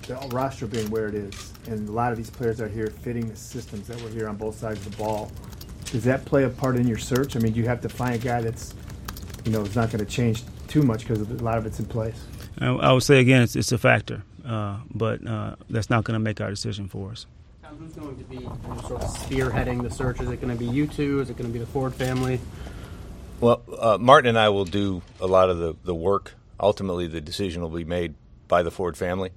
the roster being where it is, and a lot of these players are here fitting the systems that were here on both sides of the ball, does that play a part in your search? I mean, do you have to find a guy that's, is not going to change too much because a lot of it's in place? I would say, again, it's a factor, but that's not going to make our decision for us. Who's going to be sort of spearheading the search? Is it going to be you two? Is it going to be the Ford family? Well, Martin and I will do a lot of the work. Ultimately, the decision will be made by the Ford family.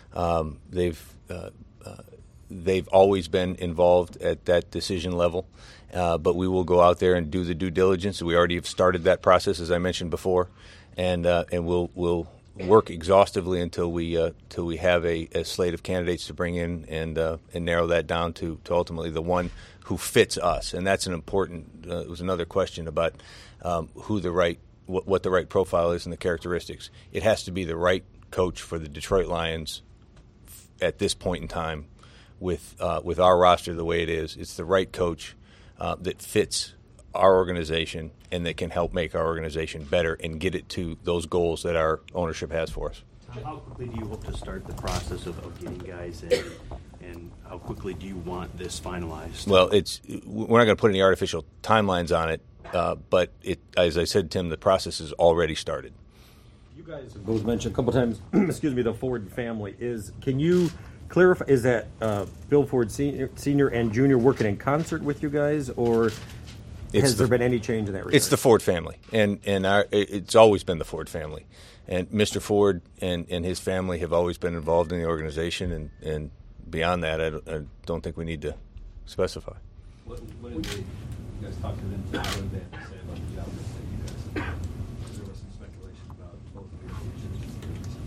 They've always been involved at that decision level, but we will go out there and do the due diligence. We already have started that process, as I mentioned before, and we'll work exhaustively until we have a slate of candidates to bring in and narrow that down to ultimately the one who fits us. And that's an important. It was another question about what the right profile is and the characteristics. It has to be the right coach for the Detroit Lions at this point in time, with our roster the way it is. It's the right coach that fits our organization and that can help make our organization better and get it to those goals that our ownership has for us. How quickly do you hope to start the process of getting guys in, and how quickly do you want this finalized? Well, we're not going to put any artificial timelines on it, but as I said, Tim, the process has already started. You guys have both mentioned a couple times, the Ford family. Can you clarify, is that Bill Ford Sr. and Jr. working in concert with you guys, or has there been any change in that regard? It's the Ford family, and it's always been the Ford family. And Mr. Ford and his family have always been involved in the organization, and beyond that, I don't think we need to specify. What did you guys talk to them about? What did they have to say about the job that you guys have? There was some speculation about both of your positions.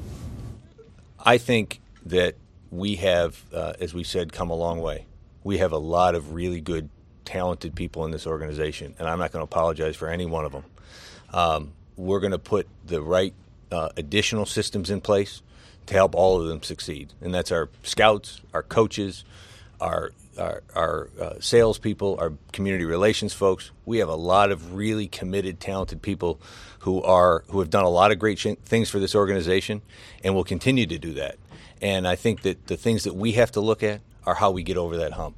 I think that we have, as we said, come a long way. We have a lot of really good, talented people in this organization, and I'm not going to apologize for any one of them. We're going to put the right additional systems in place to help all of them succeed, and that's our scouts, our coaches, our salespeople, our community relations folks. We have a lot of really committed, talented people who have done a lot of great things for this organization, and will continue to do that. And I think that the things that we have to look at are how we get over that hump.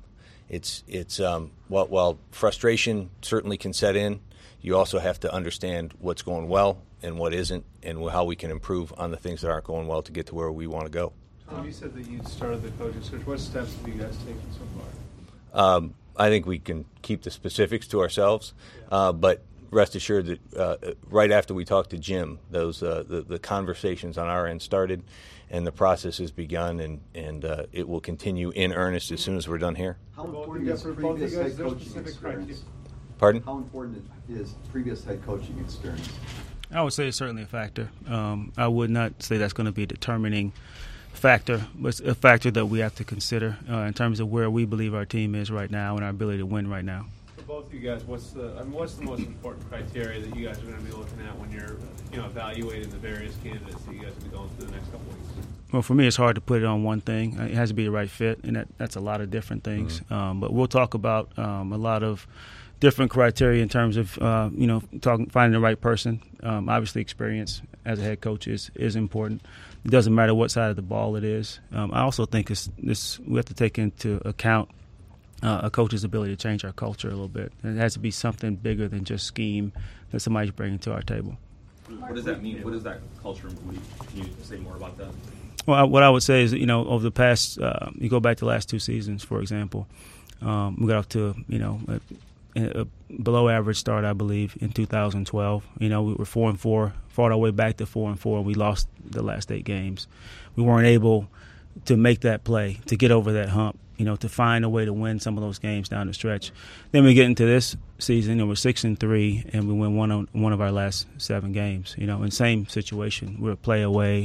While frustration certainly can set in, you also have to understand what's going well and what isn't, and how we can improve on the things that aren't going well to get to where we want to go. Tom, you said that you started the coaching search. What steps have you guys taken so far? I think we can keep the specifics to ourselves, but rest assured that right after we talked to Jim, the conversations on our end started, and the process has begun, and it will continue in earnest as soon as we're done here. How important is previous head coaching experience? Pardon? How important is previous head coaching experience? I would say it's certainly a factor. I would not say that's going to be a determining factor, but it's a factor that we have to consider in terms of where we believe our team is right now and our ability to win right now. For both of you guys, what's the most important criteria that you guys are going to be looking at when you're evaluating the various candidates that you guys will be going through the next couple weeks? Well, for me, it's hard to put it on one thing. It has to be the right fit, and that's a lot of different things. Mm-hmm. But we'll talk about a lot of different criteria in terms of finding the right person. Obviously, experience as a head coach is important. It doesn't matter what side of the ball it is. I also think we have to take into account a coach's ability to change our culture a little bit. And it has to be something bigger than just scheme that somebody's bringing to our table. What does that mean? What is that culture? Can you say more about that? Well, what I would say is, over the past, you go back to the last two seasons, for example, we got off to, a below average start, I believe, in 2012. We were 4-4, fought our way back to 4-4, and we lost the last 8 games. We weren't able to make that play, to get over that hump, to find a way to win some of those games down the stretch. Then we get into this season, we're 6-3, and we win one of our last 7 games. In same situation, we're a play away.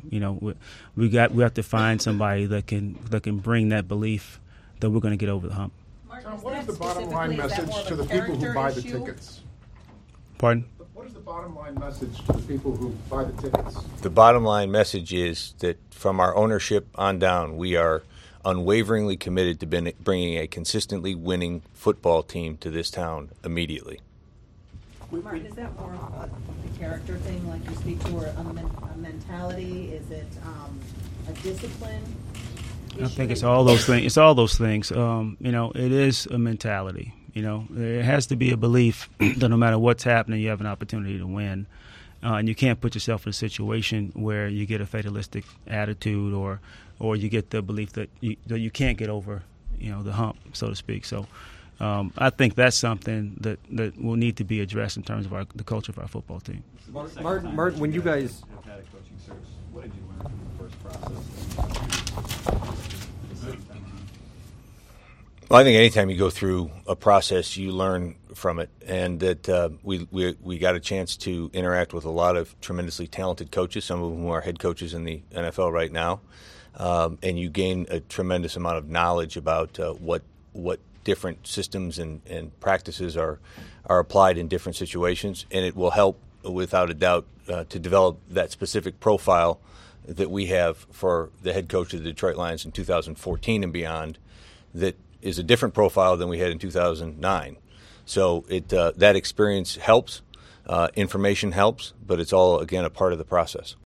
We have to find somebody that can bring that belief that we're going to get over the hump. Tom, what is the bottom line message to the people who buy the tickets? Pardon? What is the bottom line message to the people who buy the tickets? The bottom line message is that from our ownership on down, we are unwaveringly committed to bringing a consistently winning football team to this town immediately. Martin, is that more of a character thing, like you speak to, or a mentality? Is it a a discipline issue? I think it's all those things. It's all those things. You know, it is a mentality. You know, there has to be a belief that no matter what's happening, you have an opportunity to win. And you can't put yourself in a situation where you get a fatalistic attitude or you get the belief that you can't get over, you know, the hump, so to speak. So I think that's something that will need to be addressed in terms of the culture of our football team. Martin, when you guys have had a coaching search, what did you learn from the first process? Well, I think anytime you go through a process, you learn from it, and that we got a chance to interact with a lot of tremendously talented coaches, some of whom are head coaches in the NFL right now, and you gain a tremendous amount of knowledge about what different systems and practices are applied in different situations, and it will help, without a doubt, to develop that specific profile that we have for the head coach of the Detroit Lions in 2014 and beyond, that is a different profile than we had in 2009. So that experience helps, information helps, but it's all, again, a part of the process.